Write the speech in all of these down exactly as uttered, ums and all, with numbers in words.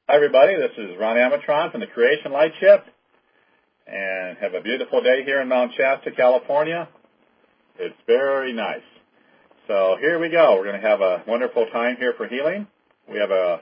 Hi, everybody. This is Ron Amatron from the Creation Light Ship, and have a beautiful day here in Mount Shasta, California. It's very nice. So here we go. We're going to have a wonderful time here for healing. We have a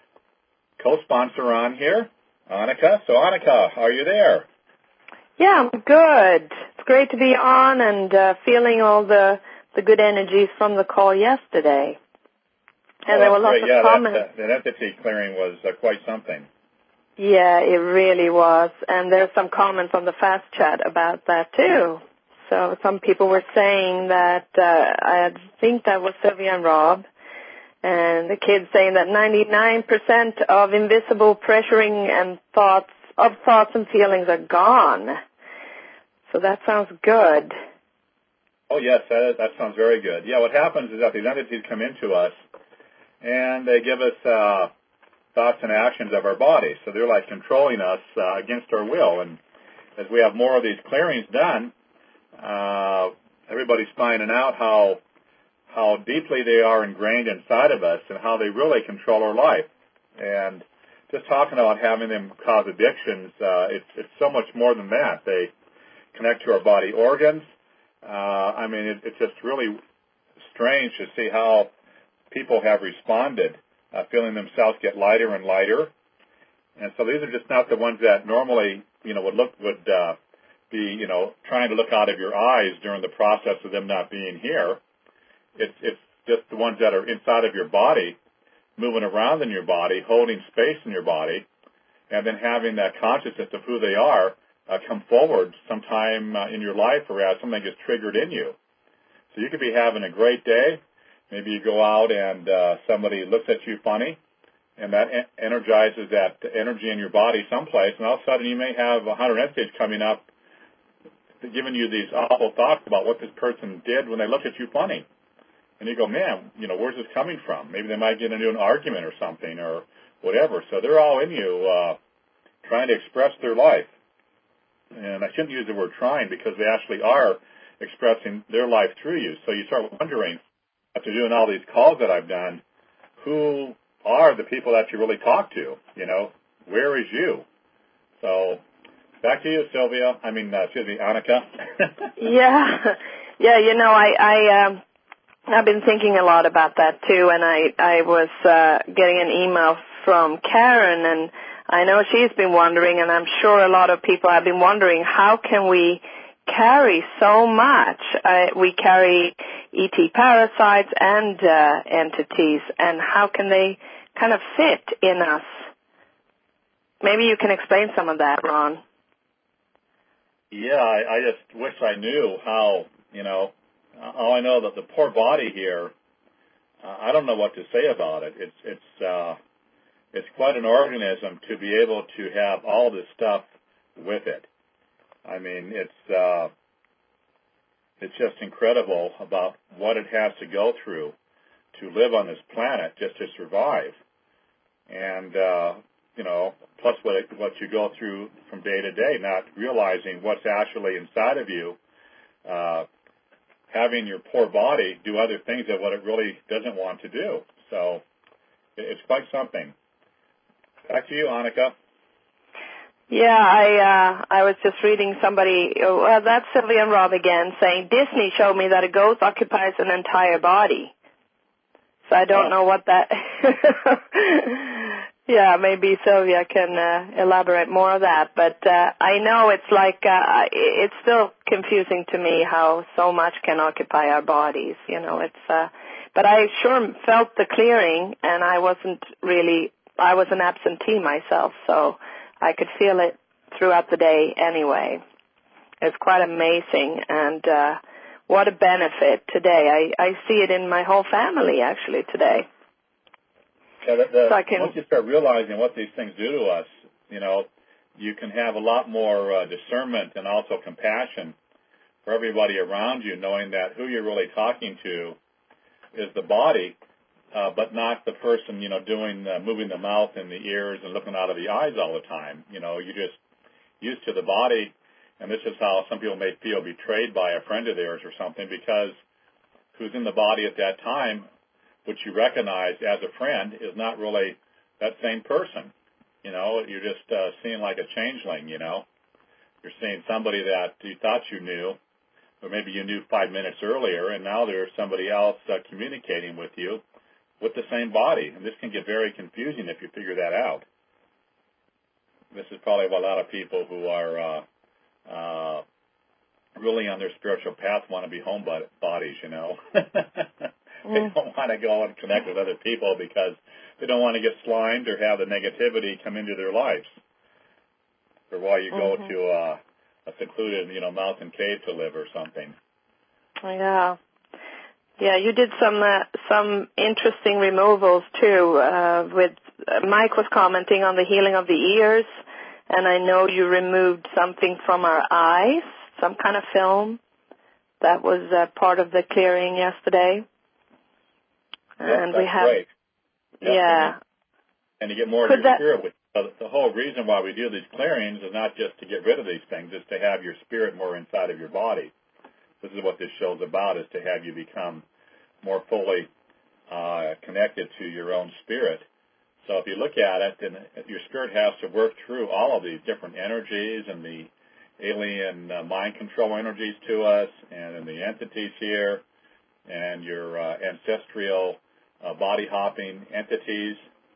co-sponsor on here, Annika. So, Annika, are you there? Yeah, I'm good. It's great to be on and uh, feeling all the, the good energies from the call yesterday. And oh, there were lots great. of yeah, comments. That, that entity clearing was uh, quite something. Yeah, it really was. And there's some comments on the fast chat about that, too. So some people were saying that, uh, I think that was Sylvia and Rob, and the kids saying that ninety-nine percent of invisible pressuring and thoughts, of thoughts and feelings are gone. So that sounds good. Oh, yes, that, that sounds very good. Yeah, what happens is that these entities come into us, and they give us uh, thoughts and actions of our body. So they're like controlling us uh, against our will. And as we have more of these clearings done, uh, everybody's finding out how how deeply they are ingrained inside of us and how they really control our life. And just talking about having them cause addictions, uh, it's, it's so much more than that. They connect to our body organs. Uh, I mean, it, it's just really strange to see how people have responded, uh, feeling themselves get lighter and lighter. And so these are just not the ones that normally, you know, would look, would uh, be, you know, trying to look out of your eyes during the process of them not being here. It's, it's just the ones that are inside of your body, moving around in your body, holding space in your body, and then having that consciousness of who they are uh, come forward sometime uh, in your life or as something gets triggered in you. So you could be having a great day. Maybe you go out and uh, somebody looks at you funny, and that en- energizes that energy in your body someplace, and all of a sudden you may have a hundred entities coming up giving you these awful thoughts about what this person did when they looked at you funny. And you go, man, you know, where's this coming from? Maybe they might get into an argument or something or whatever. So they're all in you uh, trying to express their life. And I shouldn't use the word trying because they actually are expressing their life through you. So you start wondering, after doing all these calls that I've done, who are the people that you really talk to? You know, where is you? So back to you, Sylvia. I mean, uh, excuse me, Annika. yeah, yeah. You know, I, I, um, I've been thinking a lot about that too, and I, I was uh, getting an email from Karen, and I know she's been wondering, and I'm sure a lot of people have been wondering, how can we carry so much? Uh, we carry E T parasites and uh, entities, and how can they kind of fit in us? Maybe you can explain some of that, Ron. Yeah, I, I just wish I knew how, you know, all I know that the poor body here, uh, I don't know what to say about it. It's, it's, uh, it's quite an organism to be able to have all this stuff with it. I mean, it's, uh, it's just incredible about what it has to go through to live on this planet just to survive. And, uh, you know, plus what, it, what you go through from day to day, not realizing what's actually inside of you, uh, having your poor body do other things that what it really doesn't want to do. So it's quite something. Back to you, Annika. Yeah, I uh, I was just reading somebody, oh, well, that's Sylvia and Rob again, saying Disney showed me that a ghost occupies an entire body. So I don't oh. know what that... Yeah, maybe Sylvia can uh, elaborate more on that. But uh, I know it's like, uh, it's still confusing to me how so much can occupy our bodies. You know, it's, uh, but I sure felt the clearing, and I wasn't really, I was an absentee myself, so I could feel it throughout the day anyway. It's quite amazing, and uh, what a benefit today. I, I see it in my whole family, actually, today. Yeah, the, the, so can, once you start realizing what these things do to us, you know, you can have a lot more uh, discernment and also compassion for everybody around you, knowing that who you're really talking to is the body, uh, but not the person, you know, doing, uh, moving the mouth and the ears and looking out of the eyes all the time. You know, you're just used to the body, and this is how some people may feel betrayed by a friend of theirs or something, because who's in the body at that time, which you recognize as a friend, is not really that same person. You know, you're just uh, seeing like a changeling, you know. You're seeing somebody that you thought you knew, or maybe you knew five minutes earlier, and now there's somebody else uh, communicating with you with the same body. And this can get very confusing if you figure that out. This is probably what a lot of people who are uh, uh, really on their spiritual path want to be home bodies, you know. They don't want to go and connect with other people because they don't want to get slimed or have the negativity come into their lives. Or while you go mm-hmm. to uh, a secluded, you know, mountain cave to live or something. Yeah. Yeah, you did some uh, some interesting removals too. Uh, with uh, Mike was commenting on the healing of the ears, and I know you removed something from our eyes, some kind of film. That was uh, part of the clearing yesterday. Yes, and that's we have, great. Yes, yeah. And to get more Could of your that, spirit with uh, the whole reason why we do these clearings is not just to get rid of these things, it's to have your spirit more inside of your body. This is what this show's about, is to have you become more fully uh, connected to your own spirit. So if you look at it, then your spirit has to work through all of these different energies and the alien uh, mind control energies to us, and then the entities here, and your uh, ancestral uh, body hopping entities,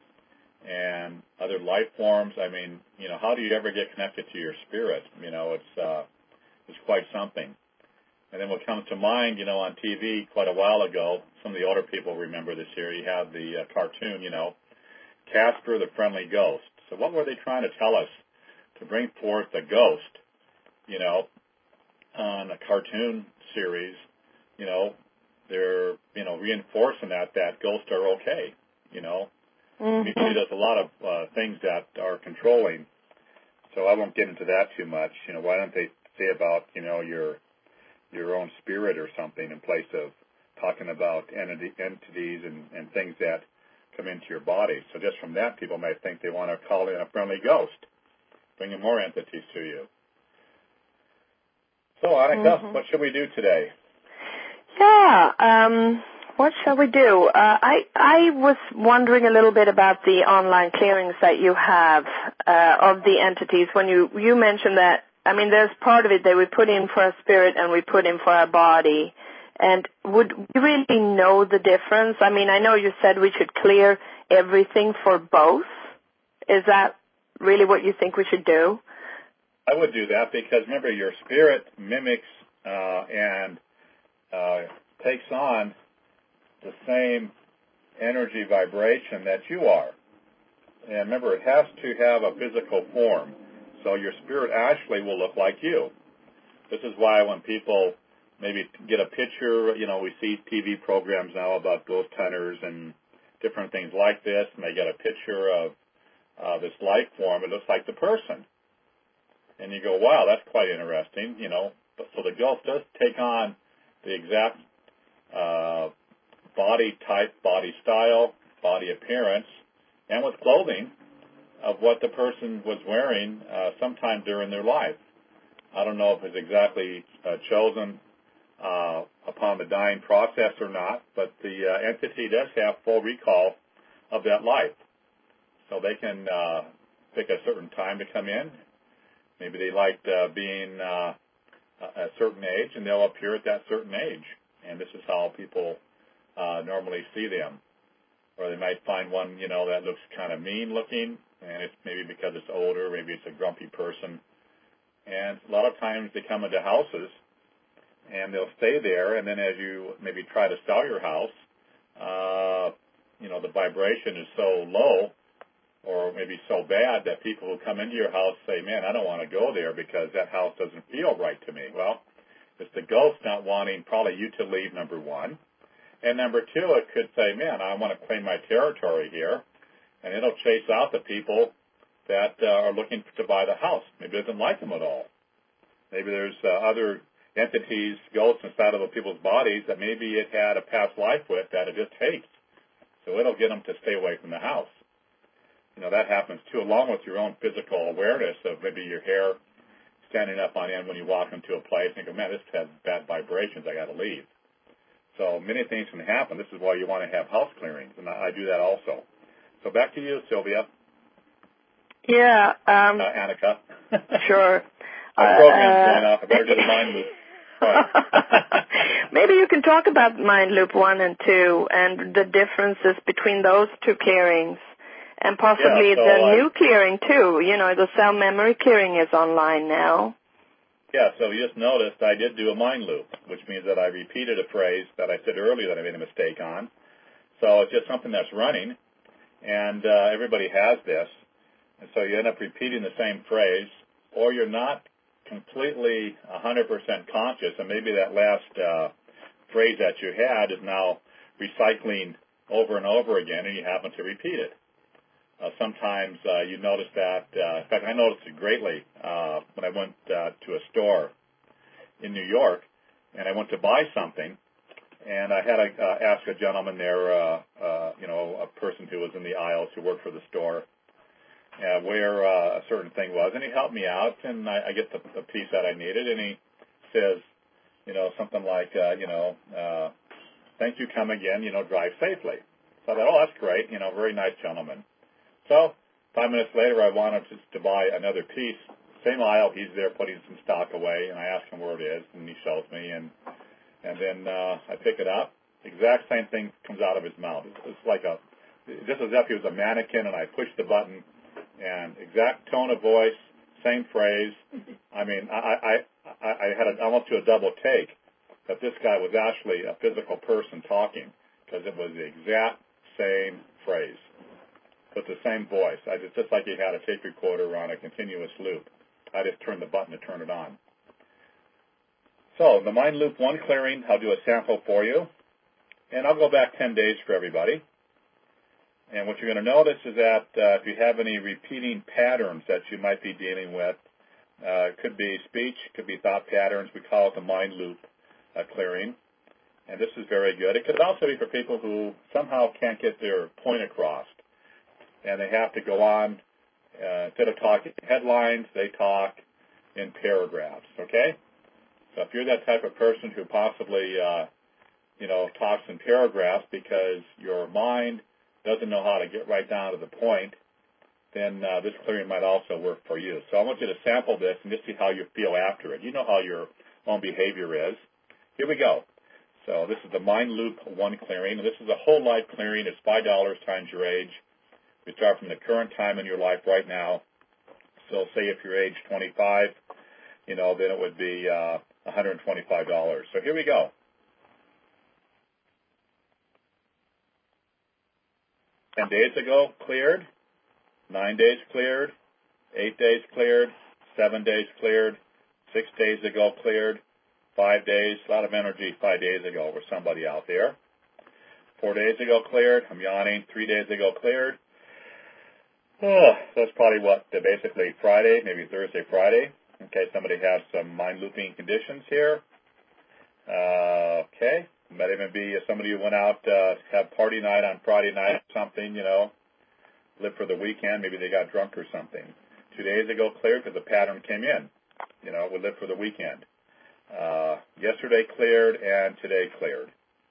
and other life forms. I mean, you know, how do you ever get connected to your spirit? You know, it's uh, it's quite something. And then what comes to mind, you know, on T V quite a while ago, some of the older people remember this here, you have the uh, cartoon, you know, Casper the Friendly Ghost. So what were they trying to tell us? To bring forth a ghost, you know, on a cartoon series, you know, they're, you know, reinforcing that, that ghosts are okay, you know. mm-hmm. Usually there's a lot of uh, things that are controlling, so I won't get into that too much. You know, why don't they say about, you know, your your own spirit or something in place of talking about entity, entities and, and things that come into your body. So just from that, people might think they want to call in a friendly ghost, bringing more entities to you. So, Annika, mm-hmm. what should we do today? Yeah, um, what shall we do? Uh, I I was wondering a little bit about the online clearings that you have uh, of the entities. When you, you mentioned that, I mean, there's part of it that we put in for our spirit and we put in for our body. And would we really know the difference? I mean, I know you said we should clear everything for both. Is that really what you think we should do? I would do that because, remember, your spirit mimics uh, and uh, takes on the same energy vibration that you are. And remember, it has to have a physical form. So your spirit actually will look like you. This is why when people maybe get a picture, you know, we see T V programs now about ghost hunters and different things like this, and they get a picture of uh, this life form. It looks like the person. And you go, wow, that's quite interesting, you know. So the ghost does take on the exact uh, body type, body style, body appearance, and with clothing of what the person was wearing uh, sometime during their life. I don't know if it's exactly uh, chosen uh, upon the dying process or not, but the uh, entity does have full recall of that life. So they can uh, pick a certain time to come in. Maybe they liked uh, being uh, a certain age, and they'll appear at that certain age. And this is how people uh, normally see them. Or they might find one, you know, that looks kind of mean looking, and it's maybe because it's older, maybe it's a grumpy person. And a lot of times they come into houses, and they'll stay there, and then as you maybe try to sell your house, uh, you know, the vibration is so low or maybe so bad that people who come into your house say, man, I don't want to go there because that house doesn't feel right to me. Well, it's the ghost not wanting probably you to leave, number one. And number two, it could say, man, I want to claim my territory here, and it'll chase out the people that uh, are looking to buy the house. Maybe it doesn't like them at all. Maybe there's uh, other entities, ghosts inside of the people's bodies that maybe it had a past life with that it just hates. So it'll get them to stay away from the house. You know, that happens too, along with your own physical awareness of maybe your hair standing up on end when you walk into a place and you go, man, this has bad vibrations, I got to leave. So many things can happen. This is why you want to have house clearings, and I do that also. So back to you, Sylvia. Yeah. Um, uh, Annika. Sure. My program's going off. I better do the mind loop. Maybe you can talk about mind loop one and two and the differences between those two clearings, and possibly yeah, so the I, new clearing too. You know, the cell memory clearing is online now. Yeah, so you just noticed I did do a mind loop, which means that I repeated a phrase that I said earlier that I made a mistake on. So it's just something that's running, and uh, everybody has this. And so you end up repeating the same phrase, or you're not completely one hundred percent conscious, and maybe that last uh, phrase that you had is now recycling over and over again, and you happen to repeat it. Uh, sometimes uh, you notice that, uh, in fact, I noticed it greatly uh, when I went uh, to a store in New York, and I went to buy something, and I had to uh, ask a gentleman there, uh, uh, you know, a person who was in the aisles who worked for the store, uh, where uh, a certain thing was, and he helped me out, and I, I get the, the piece that I needed, and he says, you know, something like, uh, you know, uh, thank you, come again, you know, drive safely. So I thought, oh, that's great, you know, very nice gentleman. So five minutes later, I wanted to, to buy another piece. Same aisle, he's there putting some stock away, and I ask him where it is, and he shows me, and and then uh, I pick it up. Exact same thing comes out of his mouth. It's like a, just as if he was a mannequin, and I push the button, and exact tone of voice, same phrase. I mean, I I, I, I had a, almost to a double take that this guy was actually a physical person talking, because it was the exact same phrase with the same voice. I just, just like he had a tape recorder on a continuous loop. I just turned the button to turn it on. So the Mind Loop one clearing, I'll do a sample for you, and I'll go back ten days for everybody. And what you're going to notice is that uh, if you have any repeating patterns that you might be dealing with, uh, it could be speech, could be thought patterns. We call it the Mind Loop uh, clearing. And this is very good. It could also be for people who somehow can't get their point across, and they have to go on, uh, instead of talking headlines, they talk in paragraphs, okay? So if you're that type of person who possibly, uh, you know, talks in paragraphs because your mind doesn't know how to get right down to the point, then uh, this clearing might also work for you. So I want you to sample this and just see how you feel after it. You know how your own behavior is. Here we go. So this is the Mind Loop one clearing, and this is a whole life clearing. It's five dollars times your age. We start from the current time in your life right now. So say if you're age twenty-five, you know, then it would be uh, one hundred twenty-five dollars. So here we go. Ten days ago, cleared. Nine days cleared. Eight days cleared. Seven days cleared. Six days ago cleared. Five days, a lot of energy five days ago for somebody out there. Four days ago cleared. I'm yawning. Three days ago cleared. Oh, that's probably what, basically Friday, maybe Thursday, Friday. Okay, somebody has some mind looping conditions here. Uh, okay, might even be somebody who went out uh, have party night on Friday night or something, you know, live for the weekend. Maybe they got drunk or something. Two days ago cleared because the pattern came in. You know, we live for the weekend. Uh, yesterday cleared and today cleared.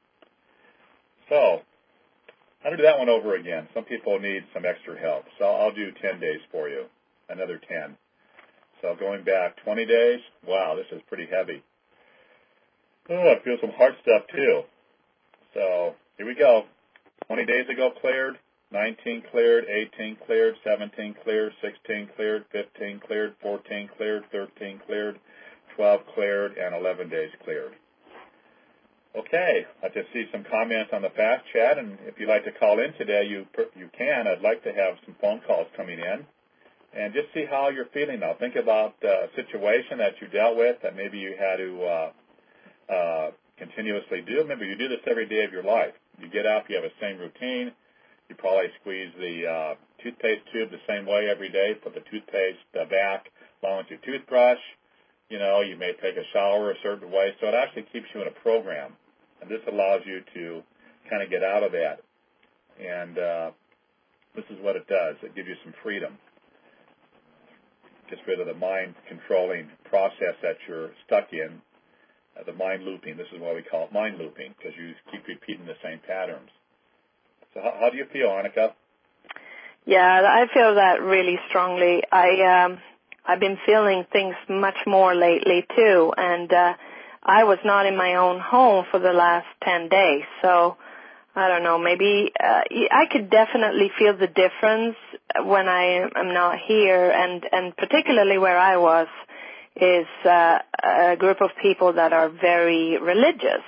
So I'll do that one over again. Some people need some extra help. So I'll do ten days for you, another ten. So going back twenty days, wow, this is pretty heavy. Oh, I feel some heart stuff too. So here we go. twenty days ago cleared, nineteen cleared, eighteen cleared, seventeen cleared, sixteen cleared, fifteen cleared, fourteen cleared, thirteen cleared, twelve cleared, and eleven days cleared. Okay, I just see some comments on the fast chat, and if you'd like to call in today, you you can. I'd like to have some phone calls coming in, and just see how you're feeling now. Think about uh, a situation that you dealt with that maybe you had to uh, uh, continuously do. Remember, you do this every day of your life. You get up, you have the same routine. You probably squeeze the uh, toothpaste tube the same way every day, put the toothpaste uh, back along with your toothbrush. You know, you may take a shower a certain way, so it actually keeps you in a program. And this allows you to kind of get out of that. And uh, this is what it does. It gives you some freedom. Gets rid of the mind-controlling process that you're stuck in, uh, the mind looping. This is why we call it mind looping, because you keep repeating the same patterns. So how, how do you feel, Annika? Yeah, I feel that really strongly. I um I've been feeling things much more lately too, and uh I was not in my own home for the last ten days. So I don't know, maybe uh, I could definitely feel the difference when I am not here, and and particularly where I was is uh, a group of people that are very religious.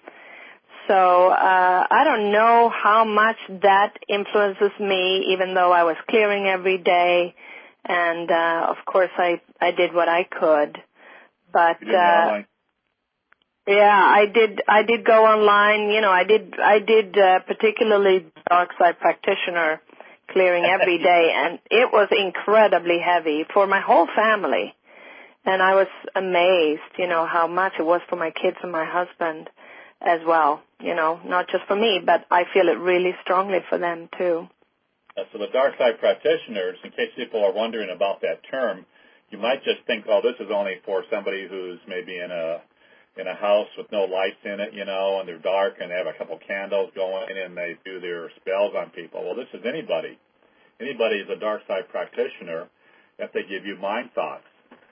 So uh, I don't know how much that influences me, even though I was clearing every day, and uh, of course I I did what I could, but You did uh, yeah, I did I did go online. You know, I did I did uh, particularly dark side practitioner clearing every day, and it was incredibly heavy for my whole family, and I was amazed, you know, how much it was for my kids and my husband as well, you know, not just for me, but I feel it really strongly for them, too. Uh, so the dark side practitioners, in case people are wondering about that term, you might just think, oh, this is only for somebody who's maybe in a in a house with no lights in it, you know, and they're dark and they have a couple candles going and they do their spells on people. Well, this is anybody. Anybody is a dark side practitioner if they give you mind thoughts.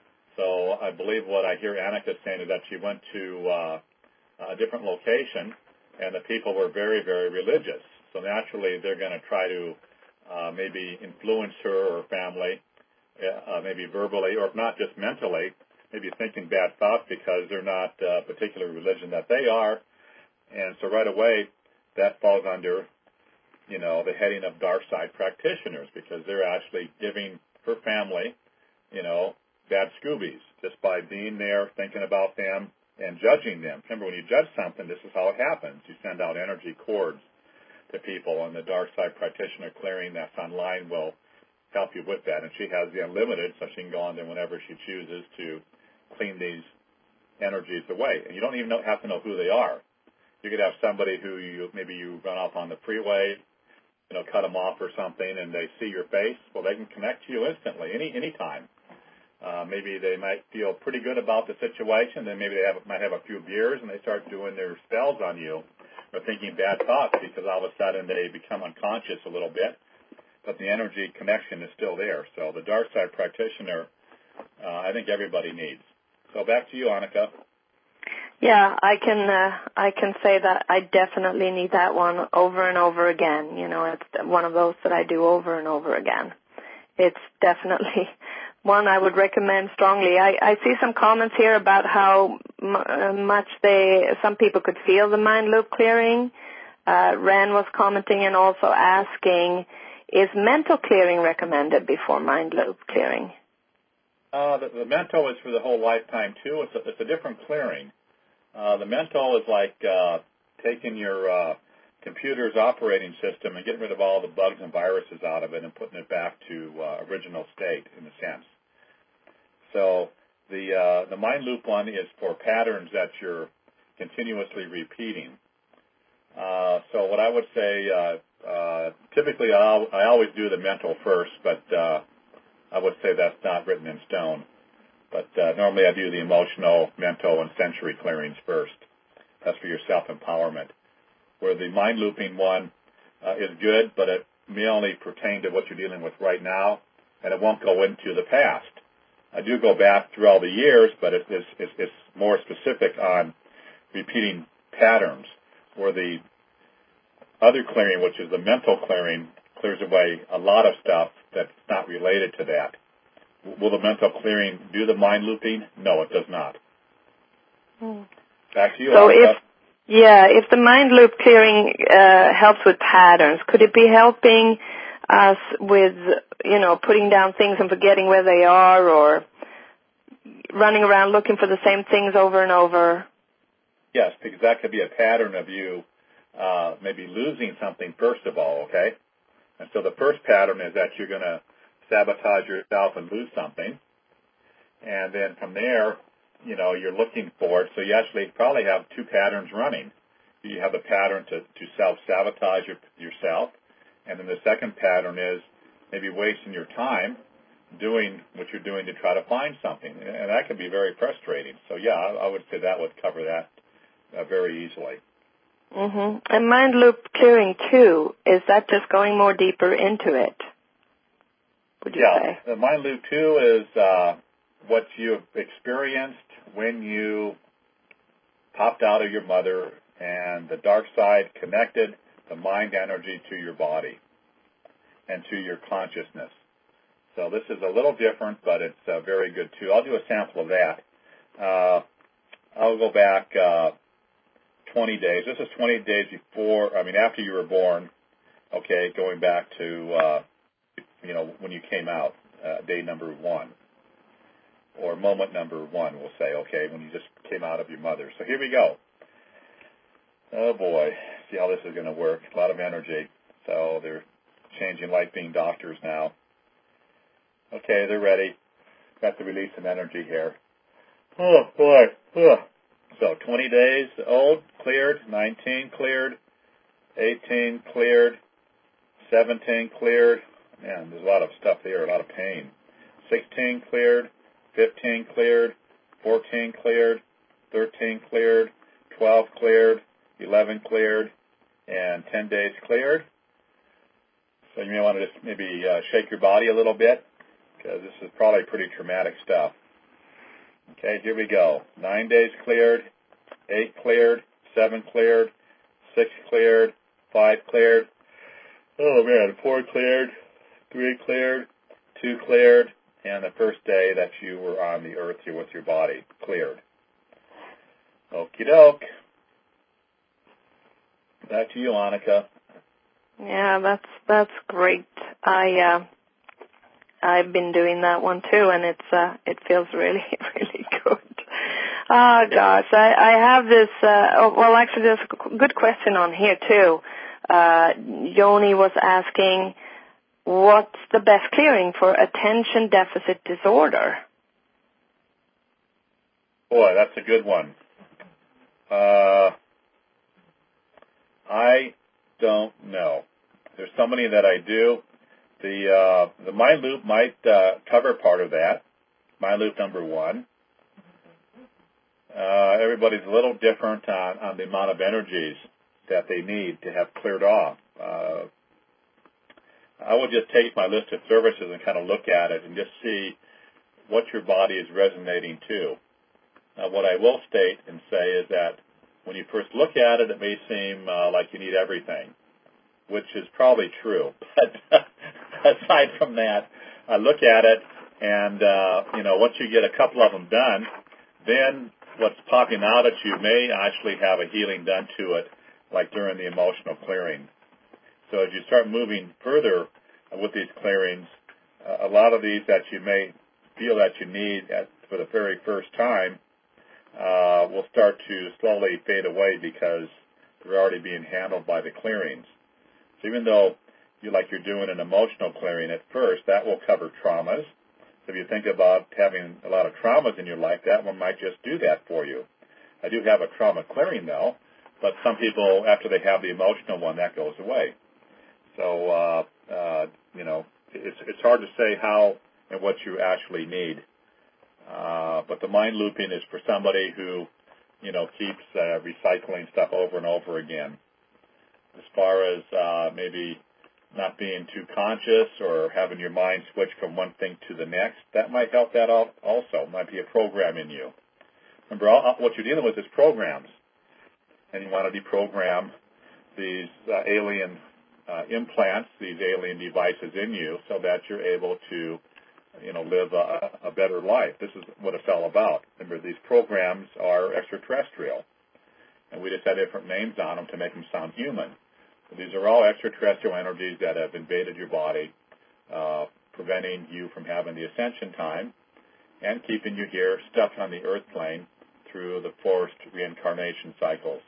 So I believe what I hear Annika saying is that she went to uh, a different location, and the people were very, very religious. So naturally, they're going to try to uh, maybe influence her or family, uh, maybe verbally, or if not just mentally, maybe thinking bad thoughts because they're not a uh, particular religion that they are. And so right away, that falls under, you know, the heading of dark side practitioners because they're actually giving her family, you know, bad scoobies just by being there, thinking about them, and judging them. Remember, when you judge something, this is how it happens. You send out energy cords to people, and the dark side practitioner clearing that's online will help you with that. And she has the unlimited, so she can go on there whenever she chooses to clean these energies away. And you don't even know, have to know who they are. You could have somebody who you maybe you run off on the freeway, you know, cut them off or something, and they see your face. Well, they can connect to you instantly, any any time. Uh, maybe they might feel pretty good about the situation. Then maybe they have, might have a few beers and they start doing their spells on you or thinking bad thoughts because all of a sudden they become unconscious a little bit. But the energy connection is still there. So the dark side practitioner, uh, I think everybody needs. So back to you, Annika. Yeah, I can uh, I can say that I definitely need that one over and over again. You know, it's one of those that I do over and over again. It's definitely one I would recommend strongly. I, I see some comments here about how m- much they, some people could feel the mind loop clearing. Uh, Ren was commenting and also asking, is mental clearing recommended before mind loop clearing? Uh, the, the mental is for the whole lifetime, too. It's a, it's a different clearing. Uh, the mental is like uh, taking your uh, computer's operating system and getting rid of all the bugs and viruses out of it and putting it back to uh, original state, in a sense. So the uh, the mind loop one is for patterns that you're continuously repeating. Uh, so what I would say, uh, uh, typically I'll, I always do the mental first, but uh, I would say that's not written in stone. But uh, normally I do the emotional, mental, and sensory clearings first. That's for your self-empowerment. Where the mind looping one uh, is good, but it may only pertain to what you're dealing with right now, and it won't go into the past. I do go back through all the years, but it, it's, it's, it's more specific on repeating patterns, where the other clearing, which is the mental clearing, clears away a lot of stuff that's not related to that. Will the mental clearing do the mind looping? No, it does not. Hmm. Back to you, So Annika. if Yeah, if the mind loop clearing uh, helps with patterns, could it be helping us with, you know, putting down things and forgetting where they are, or running around looking for the same things over and over? Yes, because that could be a pattern of you uh, maybe losing something first of all, okay? And so the first pattern is that you're going to sabotage yourself and lose something. And then from there, you know, you're looking for it. So you actually probably have two patterns running. You have a pattern to, to self-sabotage your, yourself. And then the second pattern is maybe wasting your time doing what you're doing to try to find something. And that can be very frustrating. So, yeah, I, I would say that would cover that uh, very easily. Mm-hmm. And mind loop clearing, too, is that just going more deeper into it? would you yeah, say? the Mind Loop two is uh, what you experienced when you popped out of your mother and the dark side connected the mind energy to your body and to your consciousness. So this is a little different, but it's uh, very good too. I'll do a sample of that. Uh, I'll go back uh, twenty days. This is twenty days before, I mean, after you were born, okay, going back to, uh, you know, when you came out, uh, day number one, or moment number one, we'll say, okay, when you just came out of your mother. So here we go. Oh, boy. See how this is going to work. A lot of energy. So they're changing light being doctors now. Okay, they're ready. Got to release some energy here. Oh, boy. Ugh. So twenty days old, cleared. nineteen cleared. eighteen cleared. seventeen cleared. Man, there's a lot of stuff there, a lot of pain. sixteen cleared. fifteen cleared. fourteen cleared. thirteen cleared. twelve cleared. eleven cleared. And ten days cleared. So you may want to just maybe uh, shake your body a little bit, because this is probably pretty traumatic stuff. Okay, here we go. Nine days cleared, eight cleared, seven cleared, six cleared, five cleared. Oh man, four cleared, three cleared, two cleared, and the first day that you were on the earth here with your body cleared. Okie doke. Back to you, Annika. Yeah, that's that's great. I uh, I've been doing that one too, and it's uh, it feels really really good. Oh gosh, I, I have this. Uh, oh, well, actually, there's a good question on here too. Uh, Yoni was asking, what's the best clearing for attention deficit disorder? Boy, that's a good one. Uh, I don't know. There's so many that I do. The uh, the Mind Loop might uh, cover part of that. Mind Loop number one. Uh, everybody's a little different on, on the amount of energies that they need to have cleared off. Uh, I would just take my list of services and kind of look at it and just see what your body is resonating to. Now, what I will state and say is that when you first look at it, it may seem uh, like you need everything, which is probably true. But aside from that, I look at it, and uh, you know, once you get a couple of them done, then what's popping out at you may actually have a healing done to it, like during the emotional clearing. So as you start moving further with these clearings, uh, a lot of these that you may feel that you need at, for the very first time uh, will start to slowly fade away because they're already being handled by the clearings. So even though you like you're doing an emotional clearing at first, that will cover traumas. If you think about having a lot of traumas in your life, that one might just do that for you. I do have a trauma clearing, though, but some people, after they have the emotional one, that goes away. So, uh, uh, you know, it's, it's hard to say how and what you actually need. Uh, but the mind looping is for somebody who, you know, keeps uh, recycling stuff over and over again. As far as uh, maybe not being too conscious or having your mind switch from one thing to the next, that might help that out also. It might be a program in you. Remember, all, what you're dealing with is programs. And you want to deprogram these uh, alien uh, implants, these alien devices in you so that you're able to, you know, live a, a better life. This is what it's all about. Remember, these programs are extraterrestrial. And we just had different names on them to make them sound human. These are all extraterrestrial energies that have invaded your body, uh, preventing you from having the ascension time and keeping you here stuck on the earth plane through the forced reincarnation cycles.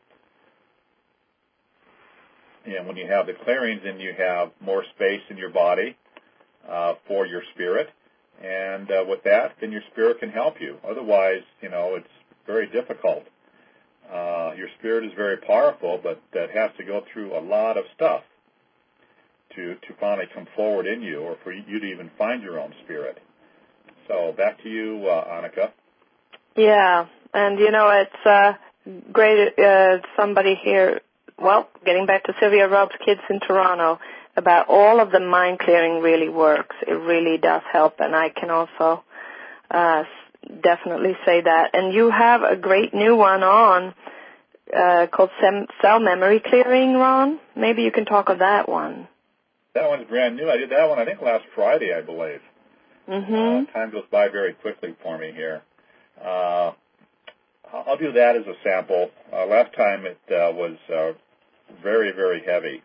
And when you have the clearings, then you have more space in your body uh, for your spirit. And uh, with that, then your spirit can help you. Otherwise, you know, it's very difficult. Uh, your spirit is very powerful, but that has to go through a lot of stuff to to finally come forward in you, or for you to even find your own spirit. So back to you, uh, Annika. Yeah, and you know, it's uh, great. Uh, somebody here, well, getting back to Sylvia Rob's kids in Toronto, about all of the mind clearing really works. It really does help, and I can also uh, definitely say that. And you have a great new one on uh, called Cell Memory Clearing, Ron. Maybe you can talk of that one. That one's brand new. I did that one, I think, last Friday, I believe. Mm-hmm. Uh, time goes by very quickly for me here. Uh, I'll do that as a sample. Uh, last time it uh, was uh, very, very heavy.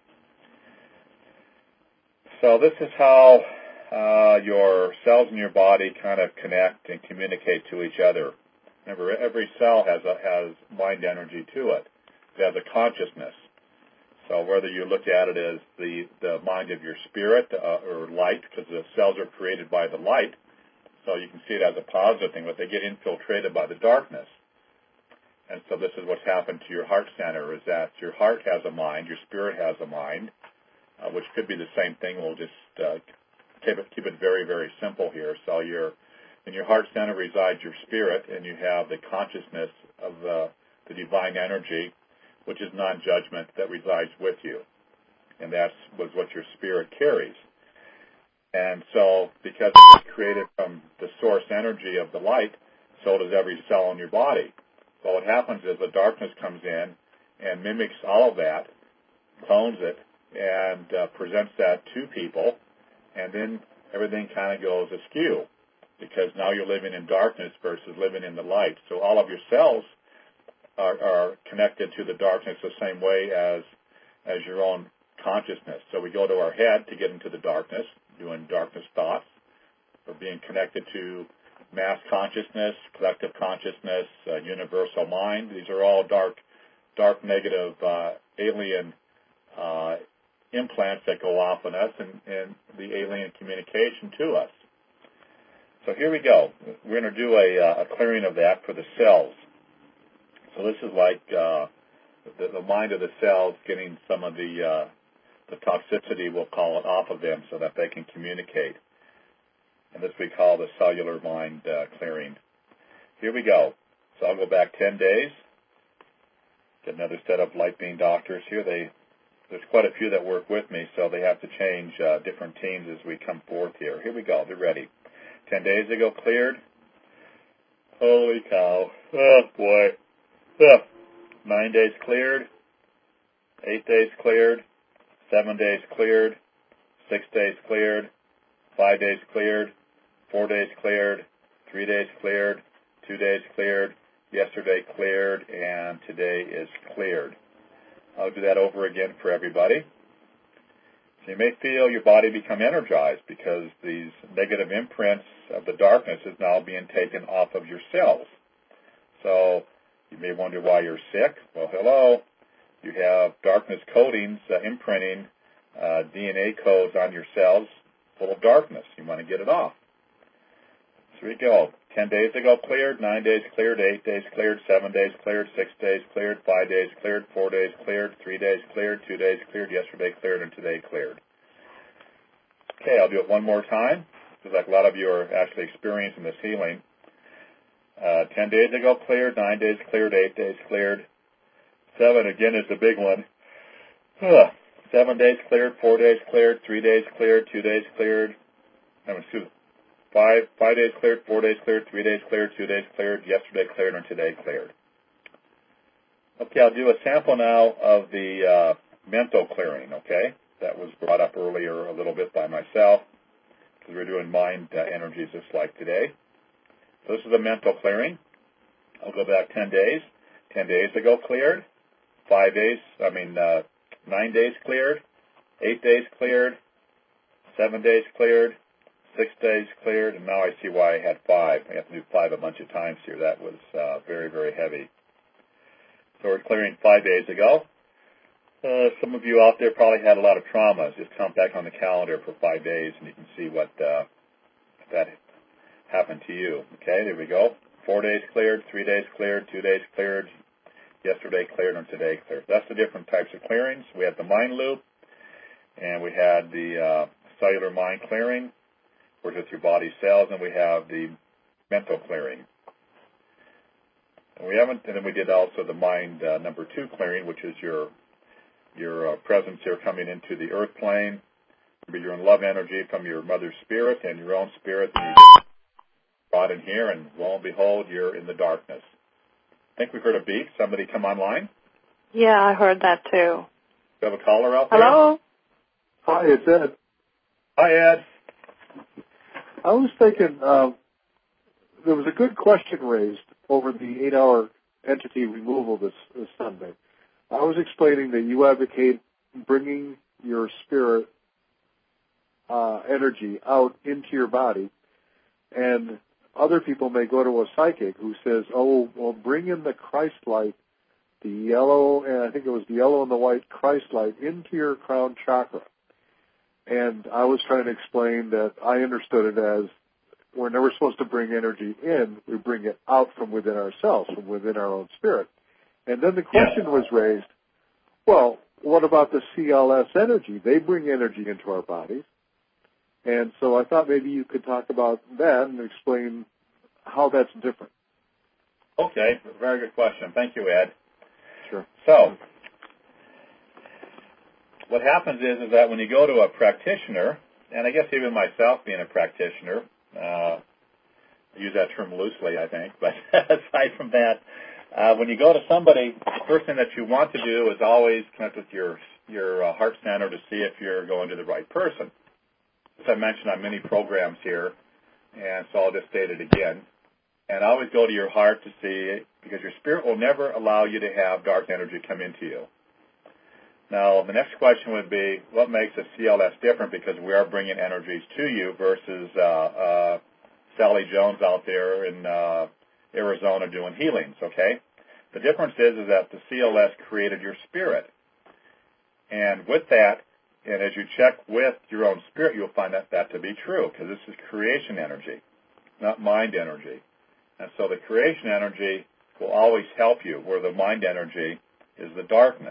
So this is how uh, your cells in your body kind of connect and communicate to each other. Remember, every cell has a, has mind energy to it. It has a consciousness. So whether you look at it as the, the mind of your spirit uh, or light, because the cells are created by the light, so you can see it as a positive thing, but they get infiltrated by the darkness. And so this is what's happened to your heart center, is that your heart has a mind, your spirit has a mind, uh, which could be the same thing. We'll just uh, keep, it, keep it very, very simple here. So your, in your heart center resides your spirit, and you have the consciousness of uh, the divine energy, which is non-judgment, that resides with you. And that was what your spirit carries. And so because it was created from the source energy of the light, so does every cell in your body. So what happens is the darkness comes in and mimics all of that, clones it, and uh, presents that to people, and then everything kind of goes askew because now you're living in darkness versus living in the light. So all of your cells are, are connected to the darkness the same way as as your own consciousness. So we go to our head to get into the darkness, doing darkness thoughts, or being connected to mass consciousness, collective consciousness, uh, universal mind. These are all dark, dark negative uh, alien uh, implants that go off on us and, and the alien communication to us. So here we go. We're going to do a, a clearing of that for the cells. So this is like uh, the, the mind of the cells getting some of the uh, the toxicity, we'll call it, off of them so that they can communicate. And this we call the cellular mind uh, clearing. Here we go. So I'll go back ten days. Get another set of light being doctors here. They There's quite a few that work with me, so they have to change uh, different teams as we come forth here. Here we go. They're ready. Ten days ago cleared. Holy cow. Oh, boy. Oh. Nine days cleared. Eight days cleared. Seven days cleared. Six days cleared. Five days cleared. Four days cleared. Three days cleared. Two days cleared. Yesterday cleared. And today is cleared. I'll do that over again for everybody. So you may feel your body become energized because these negative imprints of the darkness is now being taken off of your cells. So you may wonder why you're sick. Well, hello. You have darkness coatings uh, imprinting uh, D N A codes on your cells full of darkness. You want to get it off. So here we go. Ten days ago cleared, nine days cleared, eight days cleared, seven days cleared, six days cleared, five days cleared, four days cleared, three days cleared, two days cleared, yesterday cleared, and today cleared. Okay, I'll do it one more time, because like a lot of you are actually experiencing this healing. Uh, ten days ago cleared, nine days cleared, eight days cleared. Seven, again, is the big one. Ugh. Seven days cleared, four days cleared, three days cleared, two days cleared. I'm excuse me. Five, five days cleared, four days cleared, three days cleared, two days cleared, yesterday cleared, and today cleared. Okay, I'll do a sample now of the uh, mental clearing, okay? That was brought up earlier a little bit by myself, because we're doing mind uh, energies just like today. So this is a mental clearing. I'll go back ten days. Ten days ago cleared. Five days, I mean, uh, nine days cleared. Eight days cleared. Seven days cleared. Six days cleared, and now I see why I had five. I have to do five a bunch of times here. That was uh, very, very heavy. So we're clearing five days ago. Uh, some of you out there probably had a lot of traumas. Just count back on the calendar for five days, and you can see what uh, that happened to you. Okay, there we go. Four days cleared, three days cleared, two days cleared, yesterday cleared, and today cleared. That's the different types of clearings. We had the mind loop, and we had the uh, cellular mind clearing, which is your body cells, and we have the mental clearing. And we haven't, and then we did also the mind uh, number two clearing, which is your your uh, presence here coming into the earth plane, You're in love energy from your mother's spirit and your own spirit, and you get brought in here, and lo and behold, you're in the darkness. I think we heard a beep. Somebody come online? Yeah, I heard that too. Do you have a caller out there? Hello? Hi, it's Ed. Hi, Ed. I was thinking uh, there was a good question raised over the eight-hour entity removal this, this Sunday. I was explaining that you advocate bringing your spirit uh, energy out into your body, and other people may go to a psychic who says, oh, well, bring in the Christ light, the yellow, and I think it was the yellow and the white Christ light into your crown chakra. And I was trying to explain that I understood it as we're never supposed to bring energy in, we bring it out from within ourselves, from within our own spirit. And then the question Yeah. was raised, well, what about the C L S energy? They bring energy into our bodies. And so I thought maybe you could talk about that and explain how that's different. Okay, very good question. Thank you, Ed. Sure. So, what happens is, is that when you go to a practitioner, and I guess even myself being a practitioner, uh, I use that term loosely, I think, but aside from that, uh, when you go to somebody, the first thing that you want to do is always connect with your your uh, heart center to see if you're going to the right person. As I mentioned on many programs here, and so I'll just state it again. And always go to your heart to see, because your spirit will never allow you to have dark energy come into you. Now, the next question would be, what makes a C L S different? Because we are bringing energies to you versus uh, uh, Sally Jones out there in uh, Arizona doing healings, okay? The difference is, is that the C L S created your spirit. And with that, and as you check with your own spirit, you'll find that, that to be true, because this is creation energy, not mind energy. And so the creation energy will always help you, where the mind energy is the darkness.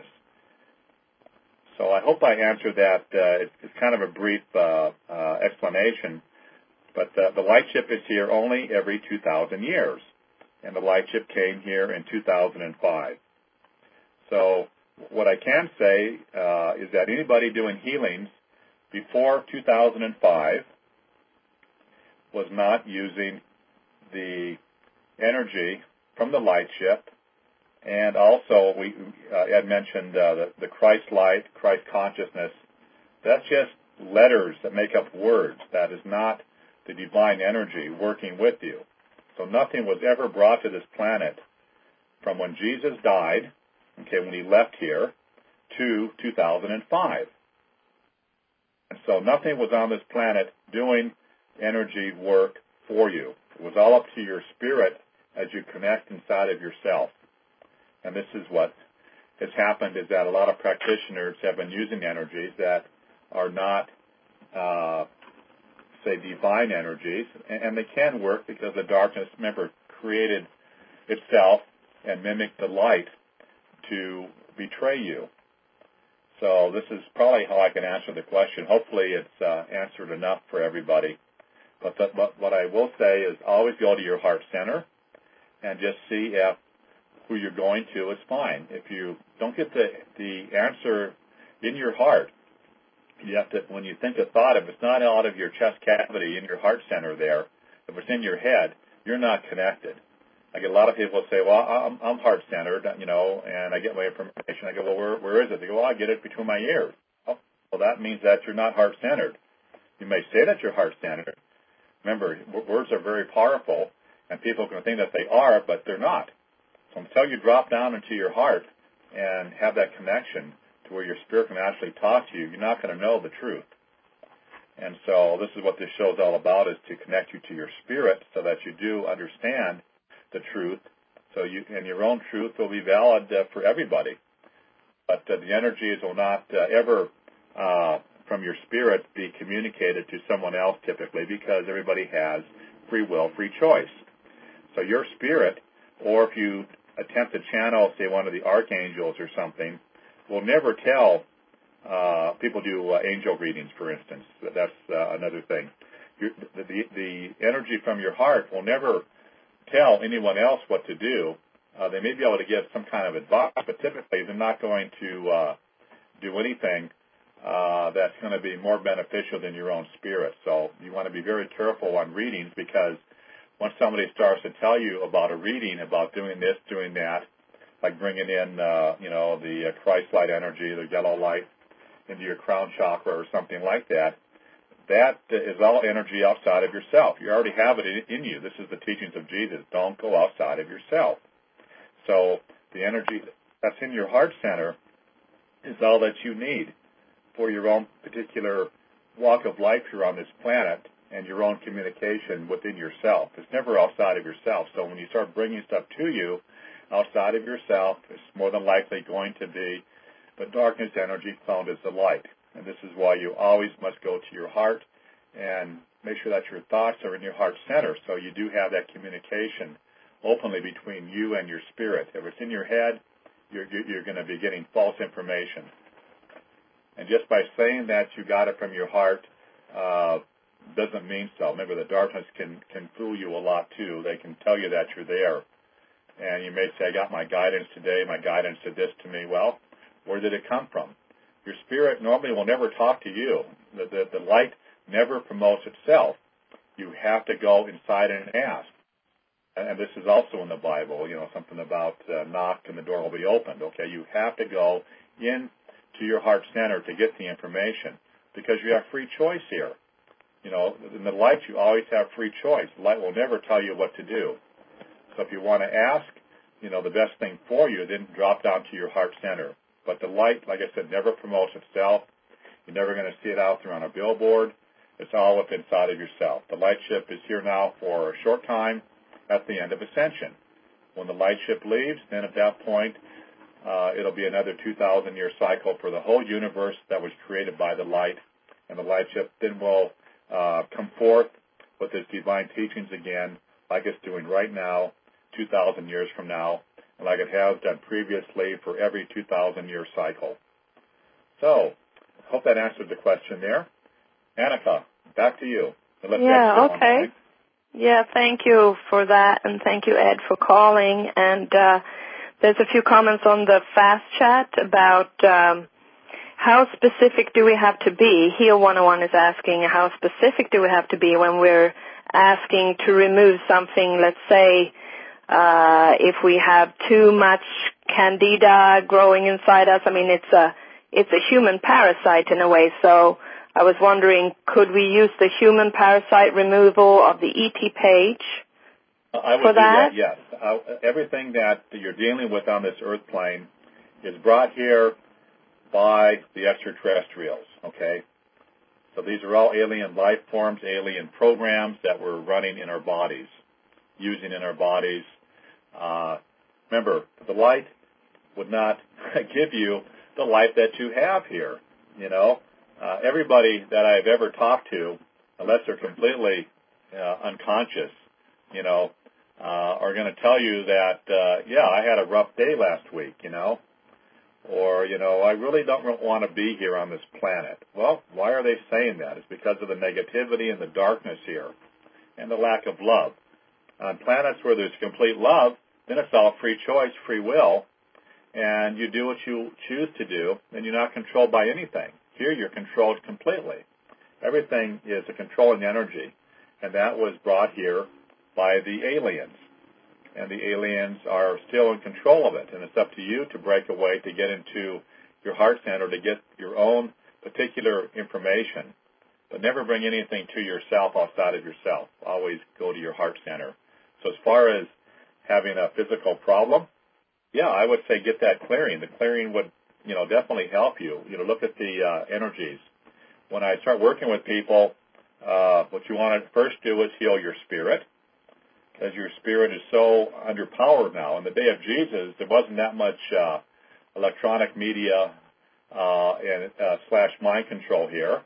So I hope I answered that. Uh, it's, it's kind of a brief uh, uh, explanation, but the, the light ship is here only every two thousand years, and the light ship came here in two thousand five. So what I can say uh, is that anybody doing healings before two thousand five was not using the energy from the light ship. And also, we uh, Ed mentioned uh, the, the Christ light, Christ consciousness. That's just letters that make up words. That is not the divine energy working with you. So nothing was ever brought to this planet from when Jesus died, okay, when he left here, to two thousand five. And so nothing was on this planet doing energy work for you. It was all up to your spirit as you connect inside of yourself. And this is what has happened, is that a lot of practitioners have been using energies that are not, uh, say, divine energies. And they can work because the darkness, remember, created itself and mimicked the light to betray you. So this is probably how I can answer the question. Hopefully it's uh, answered enough for everybody. But, the, but what I will say is always go to your heart center and just see if who you're going to is fine. If you don't get the, the answer in your heart, you have to, when you think a thought, if it's not out of your chest cavity, in your heart center there, if it's in your head, you're not connected. I get a lot of people say, well, I'm, I'm heart-centered, you know, and I get my information. I go, well, where, where is it? They go, well, I get it between my ears. Oh, well, that means that you're not heart-centered. You may say that you're heart-centered. Remember, words are very powerful, and people can think that they are, but they're not. So until you drop down into your heart and have that connection to where your spirit can actually talk to you, you're not going to know the truth. And so this is what this show is all about, is to connect you to your spirit so that you do understand the truth, so you, and your own truth will be valid uh, for everybody. But uh, the energies will not uh, ever, uh, from your spirit, be communicated to someone else typically, because everybody has free will, free choice. So your spirit, or if you attempt to channel, say, one of the archangels or something, will never tell, uh, people do uh, angel readings, for instance. That's uh, another thing. Your, the, the, the energy from your heart will never tell anyone else what to do. Uh, they may be able to give some kind of advice, but typically they're not going to uh, do anything uh, that's going to be more beneficial than your own spirit. So you want to be very careful on readings, because once somebody starts to tell you about a reading, about doing this, doing that, like bringing in, uh, you know, the uh, Christ light energy, the yellow light into your crown chakra or something like that, that is all energy outside of yourself. You already have it in you. This is the teachings of Jesus. Don't go outside of yourself. So the energy that's in your heart center is all that you need for your own particular walk of life here on this planet and your own communication within yourself. It's never outside of yourself. So when you start bringing stuff to you outside of yourself, it's more than likely going to be the darkness energy found as the light. And this is why you always must go to your heart and make sure that your thoughts are in your heart center, so you do have that communication openly between you and your spirit. If it's in your head, you're, you're going to be getting false information. And just by saying that you got it from your heart uh, doesn't mean so. Remember, the darkness can, can fool you a lot, too. They can tell you that you're there. And you may say, I got my guidance today, my guidance said this to me. Well, where did it come from? Your spirit normally will never talk to you. The, the, the light never promotes itself. You have to go inside and ask. And this is also in the Bible, you know, something about uh, knock and the door will be opened. Okay, you have to go in to your heart center to get the information, because you have free choice here. You know, in the light you always have free choice. The light will never tell you what to do. So if you want to ask, you know, the best thing for you, then drop down to your heart center. But the light, like I said, never promotes itself. You're never going to see it out there on a billboard. It's all up inside of yourself. The light ship is here now for a short time at the end of ascension. When the light ship leaves, then at that point, uh, it'll be another two thousand year cycle for the whole universe that was created by the light. And the light ship then will uh, come forth with its divine teachings again, like it's doing right now, two thousand years from now, and like it has done previously for every two thousand year cycle. So, I hope that answered the question there. Annika, back to you. Yeah, okay. Yeah, thank you for that, and thank you, Ed, for calling. And uh, there's a few comments on the fast chat about um, how specific do we have to be. Heal one oh one is asking, how specific do we have to be when we're asking to remove something, let's say, uh, if we have too much candida growing inside us. I mean, it's a, it's a human parasite in a way, so I was wondering, could we use the human parasite removal of the E T page uh, I would for do that? that, yes. Uh, everything that you're dealing with on this earth plane is brought here by the extraterrestrials, okay? So these are all alien life forms, alien programs that we're running in our bodies, using in our bodies. Uh, remember, the light would not give you the life that you have here, you know? Uh, everybody that I've ever talked to, unless they're completely uh, unconscious, you know, uh, are going to tell you that, uh, yeah, I had a rough day last week, you know, or, you know, I really don't want to be here on this planet. Well, why are they saying that? It's because of the negativity and the darkness here and the lack of love. On planets where there's complete love, then it's all free choice, free will, and you do what you choose to do, and you're not controlled by anything. Here you're controlled completely. Everything is a controlling energy, and that was brought here by the aliens. And the aliens are still in control of it, and it's up to you to break away, to get into your heart center, to get your own particular information. But never bring anything to yourself outside of yourself. Always go to your heart center. So as far as having a physical problem, yeah, I would say get that clearing. The clearing would, you know, definitely help you. You know, look at the uh, energies. When I start working with people, uh, what you want to first do is heal your spirit, because your spirit is so underpowered now. In the day of Jesus, there wasn't that much uh, electronic media uh, and uh, slash mind control here,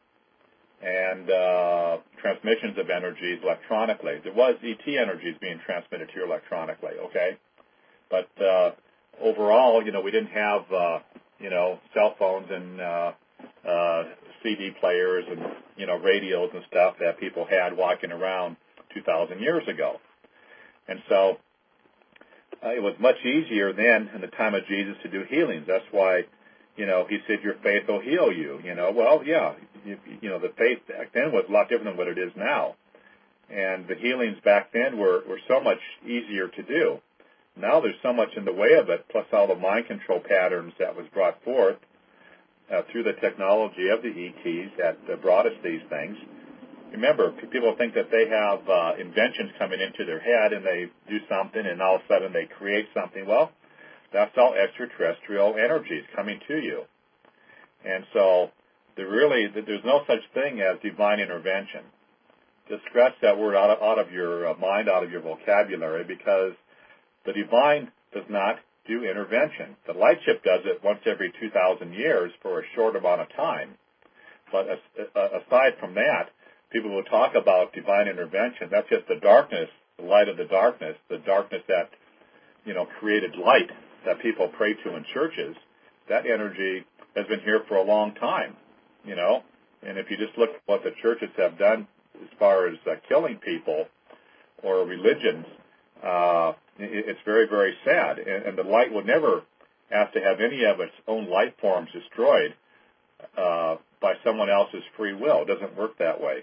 and uh, transmissions of energies electronically. There was E T energies being transmitted to you electronically, okay? But uh, overall, you know, we didn't have, uh, you know, cell phones and uh, uh, C D players and, you know, radios and stuff that people had walking around two thousand years ago. And so uh, it was much easier then in the time of Jesus to do healings. That's why you know, he said, your faith will heal you. You know, well, yeah, you, you know, the faith back then was a lot different than what it is now. And the healings back then were, were so much easier to do. Now there's so much in the way of it, plus all the mind control patterns that was brought forth uh, through the technology of the E Ts that uh, brought us these things. Remember, people think that they have uh, inventions coming into their head and they do something and all of a sudden they create something. Well, that's all extraterrestrial energies coming to you. And so there really, there's no such thing as divine intervention. Just scratch that word out of, out of your uh, mind, out of your vocabulary, because the divine does not do intervention. The light ship does it once every two thousand years for a short amount of time. But aside from that, people will talk about divine intervention. That's just the darkness, the light of the darkness, the darkness that, you know, created light that people pray to in churches. That energy has been here for a long time, you know. And if you just look at what the churches have done as far as uh, killing people or religions, uh, it, it's very, very sad. And, and the light will never have to have any of its own life forms destroyed uh, by someone else's free will. It doesn't work that way.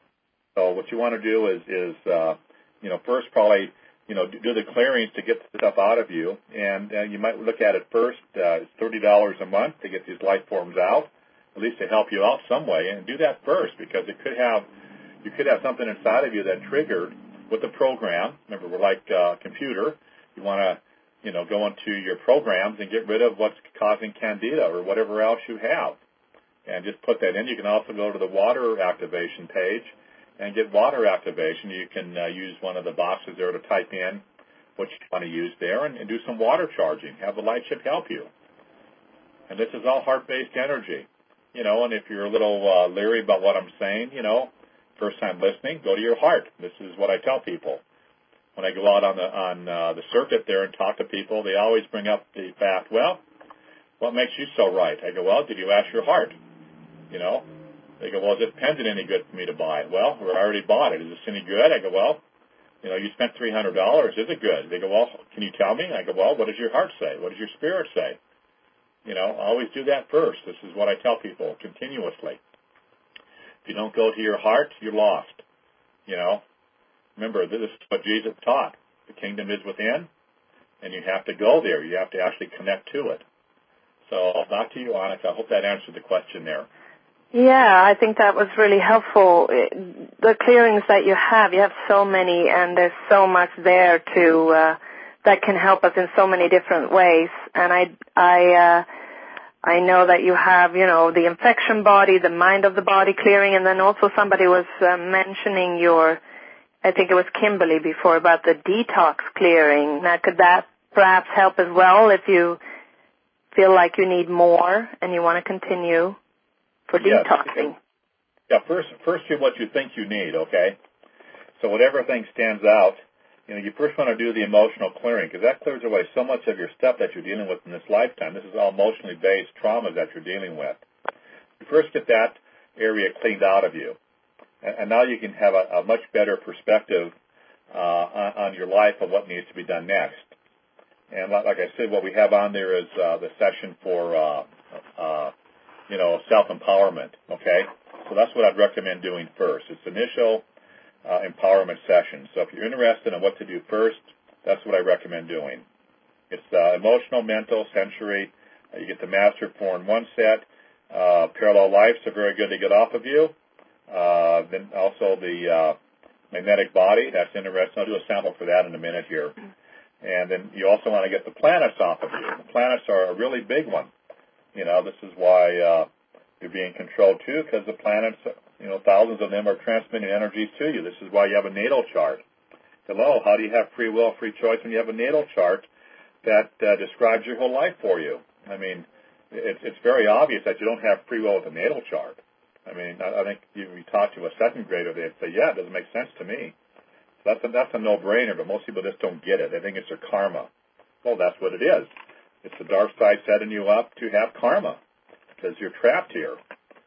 So what you want to do is, is uh, you know, first probably, you know, do the clearings to get the stuff out of you. And uh, you might look at it first. Uh, it's thirty dollars a month to get these life forms out, at least to help you out some way. And do that first, because it could have, you could have something inside of you that triggered with the program. Remember, we're like a computer. You want to, you know, go into your programs and get rid of what's causing candida or whatever else you have. And just put that in. You can also go to the water activation page and get water activation. You can uh, use one of the boxes there to type in what you want to use there and, and do some water charging. Have the light ship help you. And this is all heart-based energy. You know, and if you're a little uh, leery about what I'm saying, you know, first time listening, go to your heart. This is what I tell people. When I go out on the on uh, the circuit there and talk to people, they always bring up the fact, well, what makes you so right? I go, well, did you ask your heart? You know, they go, well, is this pendant any good for me to buy? Well, I already bought it. Is this any good? I go, well, you know, you spent three hundred dollars. Is it good? They go, well, can you tell me? I go, well, what does your heart say? What does your spirit say? You know, always do that first. This is what I tell people continuously. If you don't go to your heart, you're lost. You know, remember, this is what Jesus taught. The kingdom is within, and you have to go there. You have to actually connect to it. So back to you, Annika. I hope that answered the question there. Yeah, I think that was really helpful. The clearings that you have, you have so many, and there's so much there to uh, that can help us in so many different ways. And I, I, uh, I know that you have, you know, the infection body, the mind of the body clearing, and then also somebody was uh, mentioning your, I think it was Kimberly before, about the detox clearing. Now, could that perhaps help as well if you feel like you need more and you want to continue for detoxing? Yes. Yeah, first, first do what you think you need, okay? So whatever thing stands out, you know, you first want to do the emotional clearing, because that clears away so much of your stuff that you're dealing with in this lifetime. This is all emotionally based trauma that you're dealing with. You first get that area cleaned out of you, and, and now you can have a, a much better perspective uh, on, on your life and what needs to be done next. And like, like I said, what we have on there is uh, the session for uh, uh, you know, self-empowerment, okay? So that's what I'd recommend doing first. It's initial uh, empowerment session. So if you're interested in what to do first, that's what I recommend doing. It's uh, emotional, mental, sensory. Uh, you get the Master four in one set. Uh, parallel lives are very good to get off of you. Uh, then also the uh, magnetic body, that's interesting. I'll do a sample for that in a minute here. And then you also want to get the planets off of you. The planets are a really big one. You know, this is why uh, you're being controlled, too, because the planets, you know, thousands of them are transmitting energies to you. This is why you have a natal chart. Hello, how do you have free will, free choice when you have a natal chart that uh, describes your whole life for you? I mean, it's, it's very obvious that you don't have free will with a natal chart. I mean, I, I think if you talk to a second grader, they'd say, yeah, it doesn't make sense to me. So that's a, that's a no-brainer, but most people just don't get it. They think it's their karma. Well, that's what it is. It's the dark side setting you up to have karma because you're trapped here.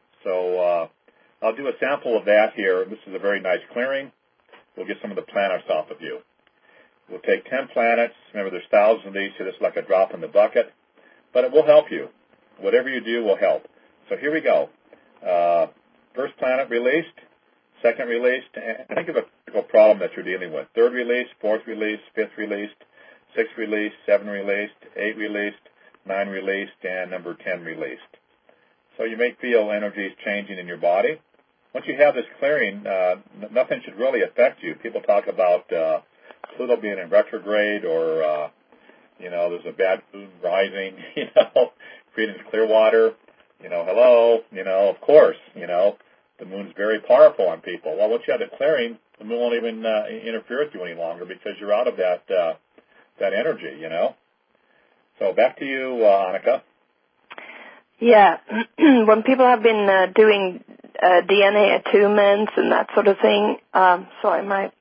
So uh, I'll do a sample of that here. This is a very nice clearing. We'll get some of the planets off of you. We'll take ten planets. Remember, there's thousands of these, so this is like a drop in the bucket. But it will help you, whatever you do will help. So here we go. Uh, first planet released, second released, and think of a physical problem that you're dealing with. Third released, fourth released, fifth released, sixth released, seven released, eight released, nine released, and number ten released. So you may feel energies changing in your body. Once you have this clearing, uh, nothing should really affect you. People talk about uh, Pluto being in retrograde, or uh, you know, there's a bad moon rising, you know, creating clear water. You know, hello, you know, of course, you know, the moon's very powerful on people. Well, once you have the clearing, the moon won't even uh, interfere with you any longer because you're out of that uh, that energy, you know. So back to you, uh, Annika. Yeah, when people have been uh, doing uh, D N A attunements and that sort of thing, um, sorry, my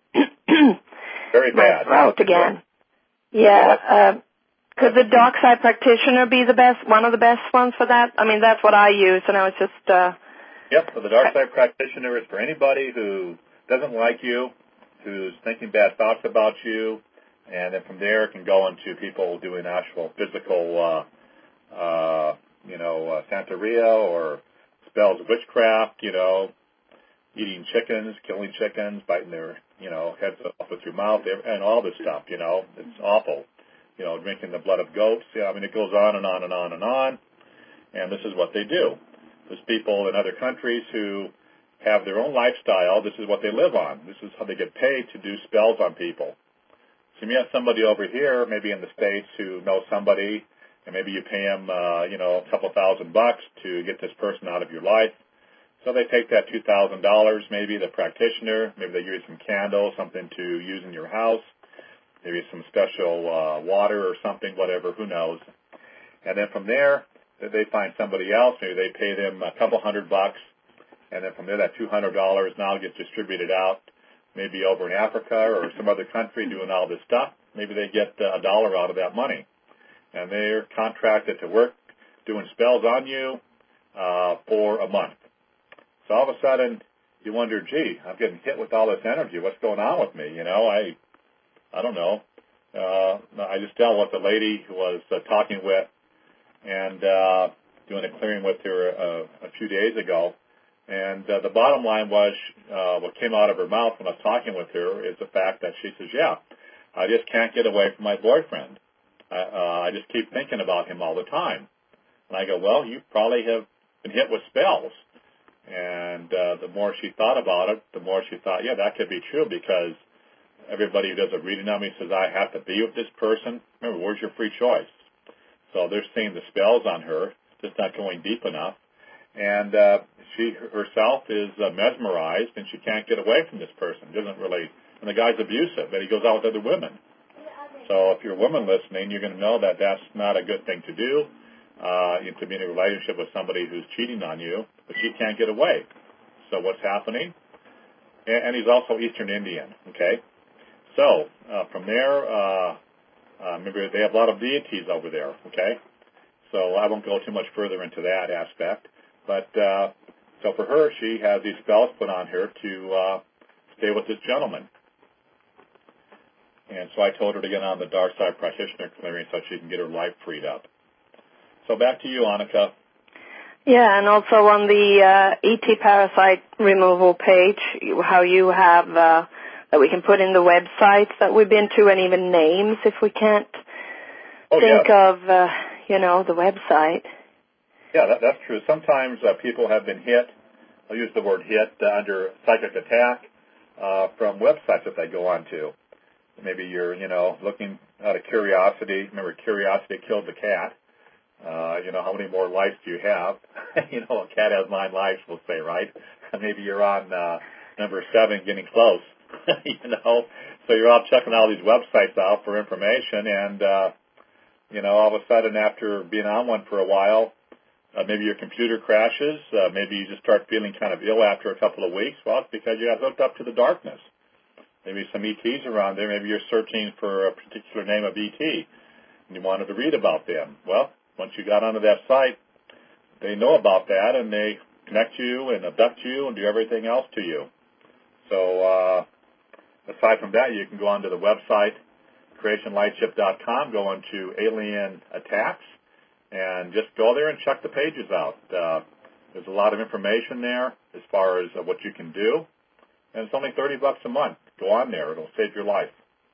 very my bad. throat again. Yeah, uh, could the dark side practitioner be the best, one of the best ones for that? I mean, that's what I use, and I was just. Uh, yep. So the dark side practitioner is for anybody who doesn't like you, who's thinking bad thoughts about you, and then from there it can go into people doing actual physical. Uh, uh, you know, uh, Santeria or spells of witchcraft, you know, eating chickens, killing chickens, biting their, you know, heads off with your mouth, and all this stuff, you know. It's awful. You know, drinking the blood of goats. Yeah, I mean, it goes on and on and on and on. And this is what they do. There's people in other countries who have their own lifestyle. This is what they live on. This is how they get paid to do spells on people. So you have somebody over here, maybe in the States, who knows somebody, and maybe you pay them, uh, you know, a couple thousand bucks to get this person out of your life. So they take that two thousand dollars, maybe the practitioner, maybe they give you some candles, something to use in your house, maybe some special uh, water or something, whatever, who knows. And then from there, they find somebody else, maybe they pay them a couple hundred bucks, and then from there that two hundred dollars now gets distributed out, maybe over in Africa or some other country doing all this stuff. Maybe they get a dollar out of that money. And they're contracted to work doing spells on you uh, for a month. So all of a sudden, you wonder, gee, I'm getting hit with all this energy. What's going on with me? You know, I I don't know. Uh, I just dealt with a lady who was uh, talking with and uh, doing a clearing with her uh, a few days ago. And uh, the bottom line was uh, what came out of her mouth when I was talking with her is the fact that she says, yeah, I just can't get away from my boyfriend. I, uh, I just keep thinking about him all the time. And I go, well, you probably have been hit with spells. And uh, the more she thought about it, the more she thought, yeah, that could be true, because everybody who does a reading on me says I have to be with this person. Remember, where's your free choice? So they're seeing the spells on her, just not going deep enough. And uh, she herself is uh, mesmerized, and she can't get away from this person. Doesn't really, and the guy's abusive, but he goes out with other women. So if you're a woman listening, you're going to know that that's not a good thing to do, uh, to be in a relationship with somebody who's cheating on you, but she can't get away. So what's happening? And, and he's also Eastern Indian, okay? So uh, from there, uh, uh, remember, they have a lot of deities over there, okay? So I won't go too much further into that aspect. But uh, so for her, she has these spells put on her to uh, stay with this gentleman. And so I told her to get on the dark side practitioner clearing so she can get her life freed up. So back to you, Annika. Yeah, and also on the uh, E T parasite removal page, how you have uh, that we can put in the websites that we've been to, and even names if we can't oh, think yes. of, uh, you know, the website. Yeah, that, that's true. Sometimes uh, people have been hit, I'll use the word hit, uh, under psychic attack uh, from websites that they go on to. Maybe you're, you know, looking out of curiosity. Remember, curiosity killed the cat. Uh, you know, how many more lives do you have? You know, a cat has nine lives, we'll say, right? Maybe you're on uh, number seven, getting close. You know, so you're out checking all these websites out for information, and uh, you know, all of a sudden, after being on one for a while, uh, maybe your computer crashes. Uh, maybe you just start feeling kind of ill after a couple of weeks. Well, it's because you got hooked up to the darkness. Maybe some E Ts around there. Maybe you're searching for a particular name of E T, and you wanted to read about them. Well, once you got onto that site, they know about that, and they connect you and abduct you and do everything else to you. So uh, aside from that, you can go onto the website, creation lightship dot com, go into alien attacks, and just go there and check the pages out. Uh, there's a lot of information there as far as uh, what you can do, and it's only thirty bucks a month. Go on there. It'll save your life.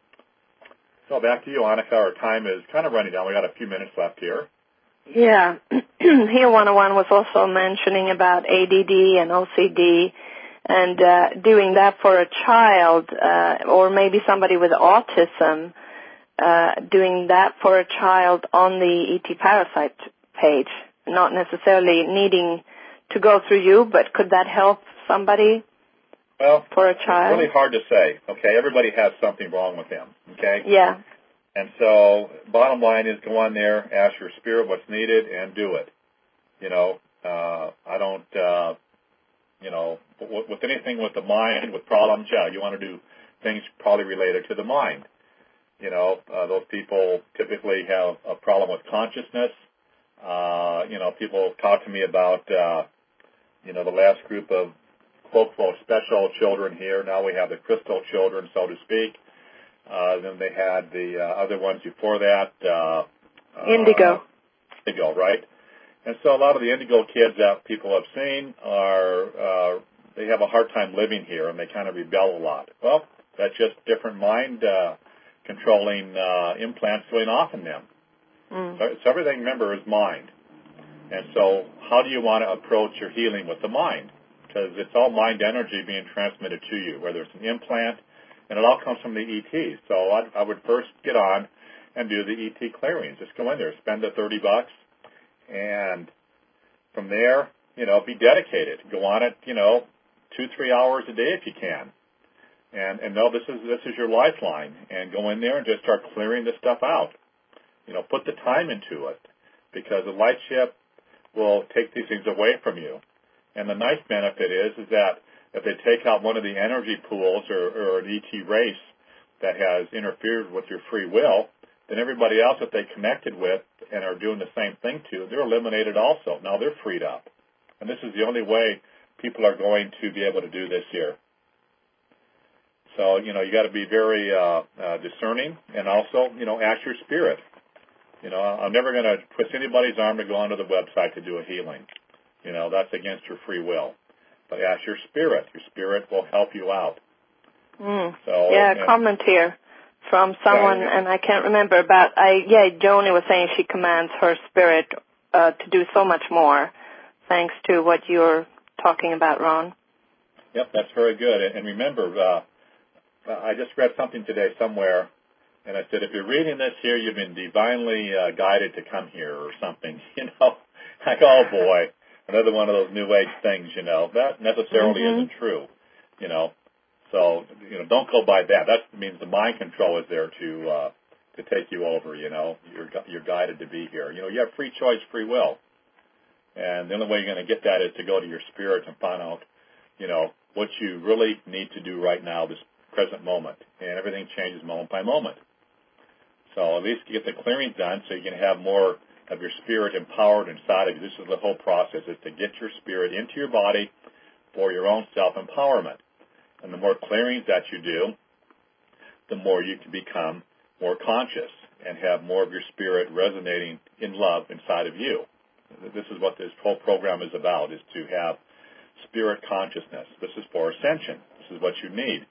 So back to you, Annika. Our time is kind of running down. We got a few minutes left here. Yeah. Here one oh one was also mentioning about A D D and O C D and uh, doing that for a child uh, or maybe somebody with autism, uh, doing that for a child on the E T Parasite page, not necessarily needing to go through you, but could that help somebody well, for a child? It's really hard to say, okay? Everybody has something wrong with them, okay? Yeah. And so bottom line is go on there, ask your spirit what's needed, and do it. You know, uh, I don't, uh, you know, with, with anything with the mind, with problems, yeah, you want to do things probably related to the mind. You know, uh, those people typically have a problem with consciousness. Uh, you know, people talk to me about, uh, you know, the last group of, quote, quote, special children here. Now we have the crystal children, so to speak. Uh, then they had the uh, other ones before that. Uh, Indigo. Uh, indigo, right? And so a lot of the indigo kids that people have seen are, uh, they have a hard time living here, and they kind of rebel a lot. Well, that's just different mind uh, controlling uh, implants going off in them. Mm. So, so everything, remember, is mind. And so how do you want to approach your healing with the mind? Because it's all mind energy being transmitted to you, whether it's an implant, and it all comes from the E T. So I'd, I would first get on and do the E T clearings. Just go in there, spend the thirty bucks, and from there, you know, be dedicated. Go on it, you know, two, three hours a day if you can. And, and know this is, this is your lifeline. And go in there and just start clearing this stuff out. You know, put the time into it, because the light ship will take these things away from you. And the nice benefit is, is that if they take out one of the energy pools or, or an E T race that has interfered with your free will, then everybody else that they connected with and are doing the same thing to, they're eliminated also. Now they're freed up. And this is the only way people are going to be able to do this here. So, you know, you got to be very uh, uh, discerning, and also, you know, ask your spirit. You know, I'm never going to twist anybody's arm to go onto the website to do a healing. You know, that's against your free will. But ask your spirit. Your spirit will help you out. Mm. So, yeah, and, a comment here from someone, yeah, yeah. and I can't remember, but I, yeah, Joni was saying she commands her spirit uh, to do so much more, thanks to what you're talking about, Ron. Yep, that's very good. And remember, uh, I just read something today somewhere, and I said, if you're reading this here, you've been divinely uh, guided to come here or something. You know, like, oh, boy. Another one of those new age things, you know. That necessarily mm-hmm. isn't true, you know. So, you know, don't go by that. That means the mind control is there to uh, to take you over, you know. You're you're guided to be here. You know, you have free choice, free will. And the only way you're going to get that is to go to your spirit and find out, you know, what you really need to do right now, this present moment. And everything changes moment by moment. So at least get the clearing done so you can have more of your spirit empowered inside of you. This is the whole process, is to get your spirit into your body for your own self-empowerment. And the more clearings that you do, the more you can become more conscious and have more of your spirit resonating in love inside of you. This is what this whole program is about, is to have spirit consciousness. This is for ascension. This is what you need.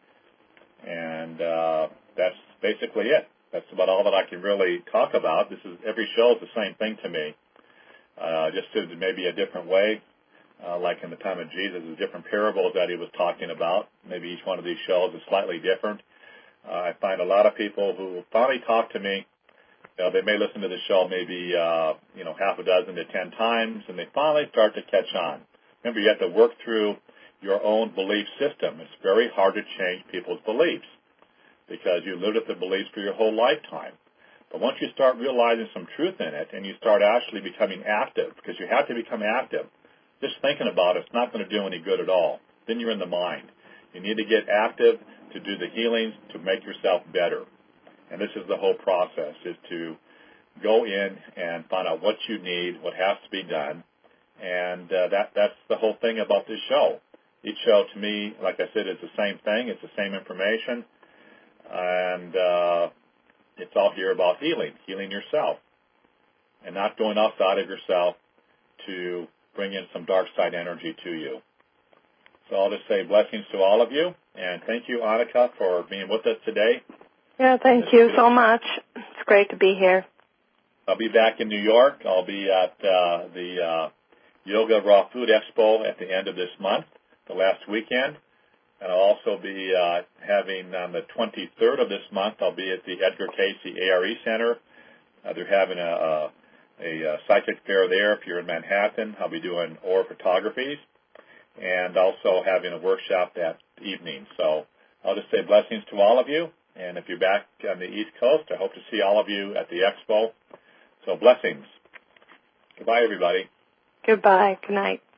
And uh, that's basically it. That's about all that I can really talk about. This is every show is the same thing to me, uh, just in maybe a different way. Uh, like in the time of Jesus, the different parables that he was talking about. Maybe each one of these shows is slightly different. Uh, I find a lot of people who finally talk to me, you know, they may listen to the show maybe, uh, you know, half a dozen to ten times, and they finally start to catch on. Remember, you have to work through your own belief system. It's very hard to change people's beliefs, because you lived with the beliefs for your whole lifetime. But once you start realizing some truth in it, and you start actually becoming active, because you have to become active, just thinking about it's not going to do any good at all. Then you're in the mind. You need to get active to do the healings, to make yourself better. And this is the whole process, is to go in and find out what you need, what has to be done. And uh, that that's the whole thing about this show. Each show, to me, like I said, is the same thing. It's the same information. And uh, it's all here about healing, healing yourself. and not going outside of yourself to bring in some dark side energy to you. So I'll just say blessings to all of you, and thank you, Annika, for being with us today. Yeah, thank you so much. It's great to be here. I'll be back in New York. I'll be at uh, the uh, Yoga Raw Food Expo at the end of this month, the last weekend. And I'll also be uh, having on the twenty-third of this month, I'll be at the Edgar Cayce A R E Center. Uh, they're having a, a, a psychic fair there. If you're in Manhattan, I'll be doing aura photographies and also having a workshop that evening. So I'll just say blessings to all of you. And if you're back on the East Coast, I hope to see all of you at the expo. So blessings. Goodbye, everybody. Goodbye. Good night.